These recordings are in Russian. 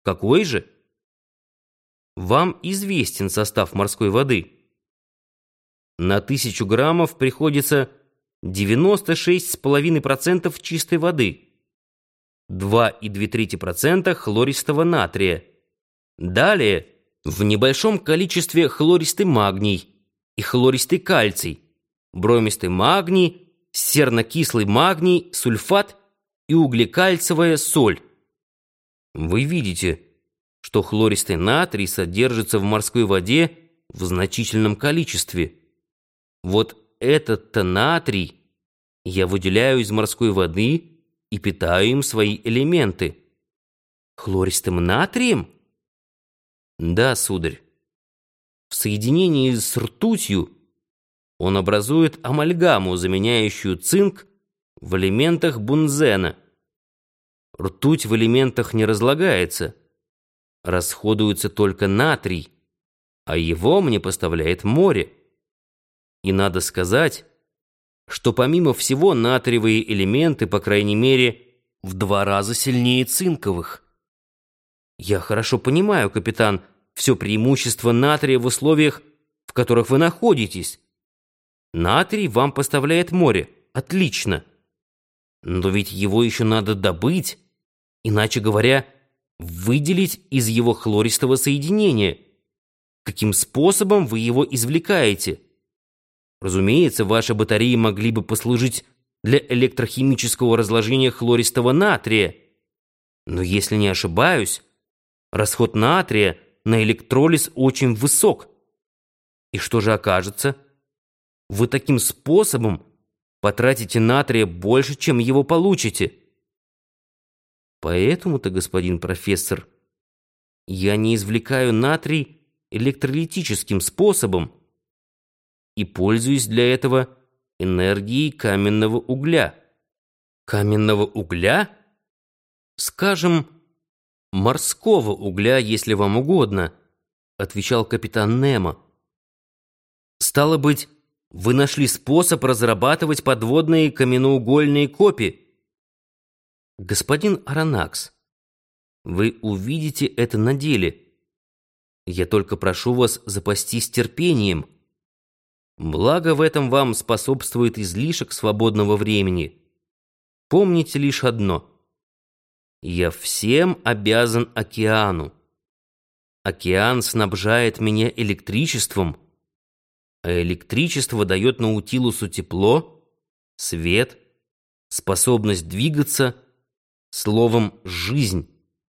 Какой же? Вам известен состав морской воды. На 1000 граммов приходится 96,5% чистой воды, 2,2% хлористого натрия. Далее в небольшом количестве хлористый магний и хлористый кальций, бромистый магний, сернокислый магний, сульфат и углекальцевая соль. Вы видите, что хлористый натрий содержится в морской воде в значительном количестве. Вот этот-то натрий я выделяю из морской воды и питаю им свои элементы. Хлористым натрием? Да, сударь. В соединении с ртутью он образует амальгаму, заменяющую цинк в элементах бунзена. Ртуть в элементах не разлагается. Расходуется только натрий, а его мне поставляет море. И надо сказать, что помимо всего натриевые элементы, по крайней мере, в 2 раза сильнее цинковых. Я хорошо понимаю, капитан, все преимущество натрия в условиях, в которых вы находитесь. Натрий вам поставляет море. Отлично. Но ведь его еще надо добыть, иначе говоря, выделить из его хлористого соединения. Каким способом вы его извлекаете? Разумеется, ваши батареи могли бы послужить для электрохимического разложения хлористого натрия. Но если не ошибаюсь, расход натрия на электролиз очень высок. И что же окажется? Вы таким способом потратите натрия больше, чем его получите. Поэтому-то, господин профессор, я не извлекаю натрий электролитическим способом и пользуюсь для этого энергией каменного угля. Каменного угля? Скажем, морского угля, если вам угодно, отвечал капитан Немо. Стало быть, вы нашли способ разрабатывать подводные каменноугольные копи. Господин Аронакс, вы увидите это на деле. Я только прошу вас запастись терпением. Благо в этом вам способствует излишек свободного времени. Помните лишь одно. Я всем обязан океану. Океан снабжает меня электричеством, а электричество дает Наутилусу тепло, свет, способность двигаться, словом, жизнь.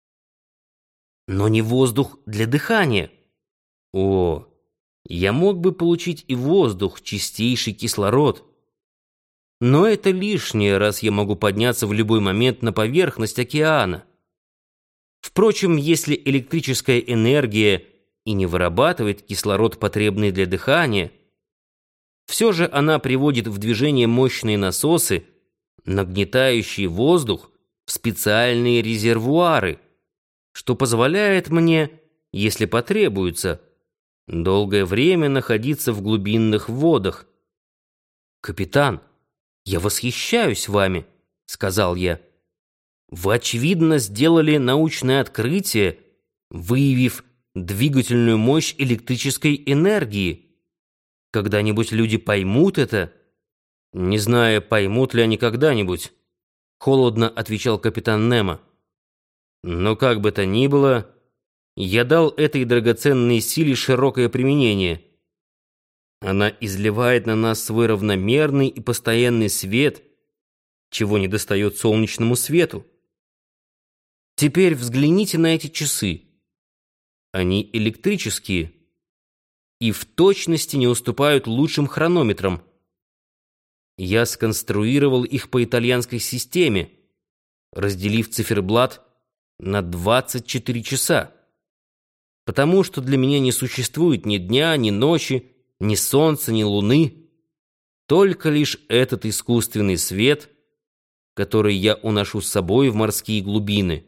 Но не воздух для дыхания. О, я мог бы получить и воздух, чистейший кислород. Но это лишнее, раз я могу подняться в любой момент на поверхность океана. Впрочем, если электрическая энергия и не вырабатывает кислород, потребный для дыхания, все же она приводит в движение мощные насосы, нагнетающие воздух в специальные резервуары, что позволяет мне, если потребуется, долгое время находиться в глубинных водах. «Капитан, я восхищаюсь вами», — сказал я. «Вы, очевидно, сделали научное открытие, выявив двигательную мощь электрической энергии. Когда-нибудь люди поймут это?» «Не знаю, поймут ли они когда-нибудь», — холодно отвечал капитан Немо. «Но как бы то ни было, я дал этой драгоценной силе широкое применение. Она изливает на нас свой равномерный и постоянный свет, чего недостает солнечному свету. Теперь взгляните на эти часы. Они электрические и в точности не уступают лучшим хронометрам. Я сконструировал их по итальянской системе, разделив циферблат на 24 часа, потому что для меня не существует ни дня, ни ночи, ни солнца, ни луны, только лишь этот искусственный свет, который я уношу с собой в морские глубины.